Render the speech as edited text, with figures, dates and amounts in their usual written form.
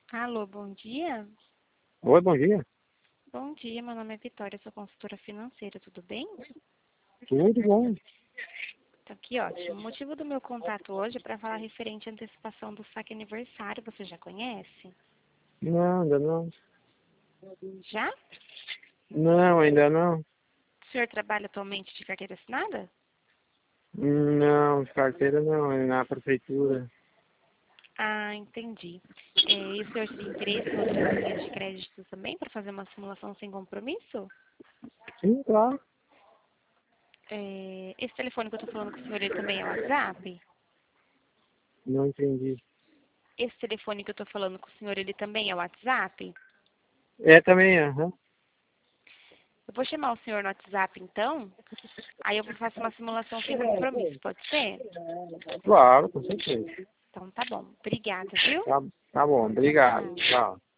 Alô, bom dia? Oi, bom dia. Bom dia, meu nome é Vitória, sou consultora financeira, tudo bem? Tudo bom? Tá aqui, ótimo. O motivo do meu contato hoje é para falar referente à antecipação do saque aniversário, você já conhece? Não, ainda não. Já? Não, ainda não. O senhor trabalha atualmente de carteira assinada? Não, de carteira não, é na prefeitura. Ah, entendi. E o senhor teria interesse em outras linhas de crédito também para fazer uma simulação sem compromisso? Sim, claro. Esse telefone que eu estou falando com o senhor, ele também é WhatsApp? Não entendi. Esse telefone que eu estou falando com o senhor, ele também é WhatsApp? É também, aham. Eu vou chamar o senhor no WhatsApp, então. Aí eu faço uma simulação sem compromisso, pode ser? Claro, com certeza. Então tá bom. Obrigada, viu? Tá, tá bom, obrigado. Tchau. Tchau.